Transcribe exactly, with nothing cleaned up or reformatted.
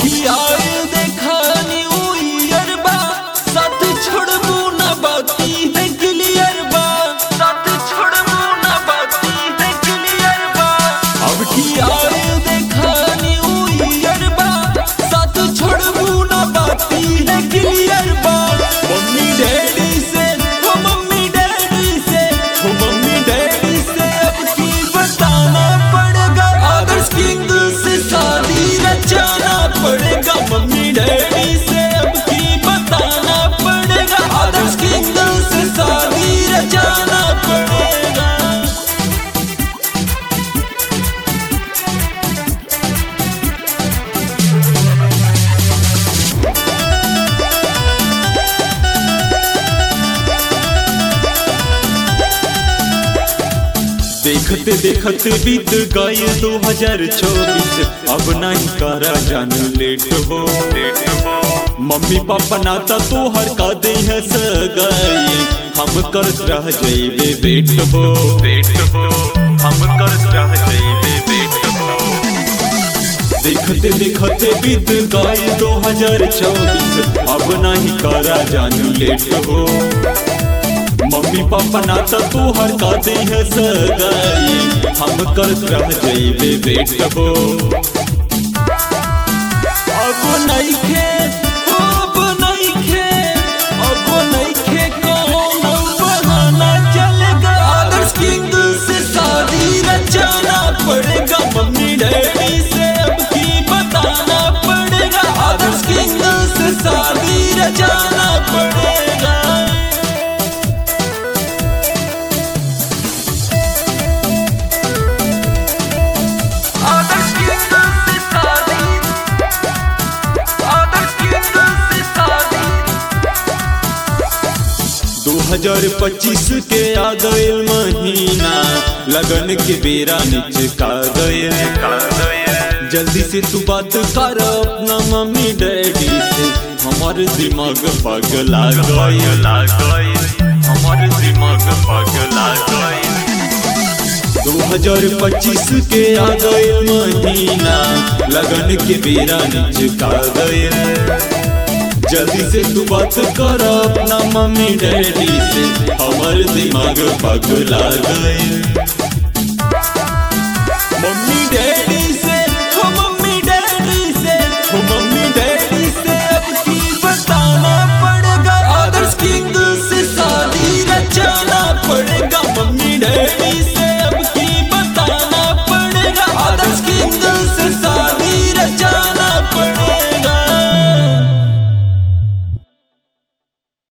की आए देखा न्यू ईयर बा, साथ छोड़बू ना बाकी है क्लियर बा, साथ छोड़बू ना बाकी है क्लियर बा। अब की आए देखा न्यू ईयर बा, साथ छोड़बू ना बाकी है क्लियर बा। मम्मी डैडी से हो मम्मी डैडी से हो मम्मी डैडी से अब की बताना पड़ेगा, आदर्श किंग से शादी रचाना पड़ेगा। मम्मी डैडी से अब की बताना पड़ेगा, आदर्श किंग से शादी रचाना पड़ेगा। देखते देखते बीत गए दो हजार चौबीस, अब नहीं करा जान लेट हो लेट हो। मम्मी पापा नाता तो हर का दे है सगाई, हम कर रह जाइबे बेट हो बेट हो, हम कर रह जाइबे बेट हो। देखते देखते बीत गए दो हजार चौबीस, अब नहीं करा जान लेट हो। मम्मी पापा नाता तू हर का दे है सगाई, हम कर रह जाइबे बेट हो। अब नहीं खे अब नहीं खे अब नहीं खे कौन बहाना चलेगा, आदर्श किंग से शादी रचाना पड़ेगा। मम्मी डैडी से अब की बताना पड़ेगा, आदर्श किंग से शादी रचाना पड़ेगा। दो हजार पच्चीस के आ गए महीना, लगन के बेरा निचका गए। जल्दी से तू बात कर अपना मम्मी डैडी से, हमारे दिमाग पगला गए, हमारे दिमाग पगला गए। दो हजार पच्चीस के आ गए महीना, लगन के बेरा निचका गए। जल्दी से तू बात कर अपना मम्मी डैडी से, हमारे दिमाग पगला गए।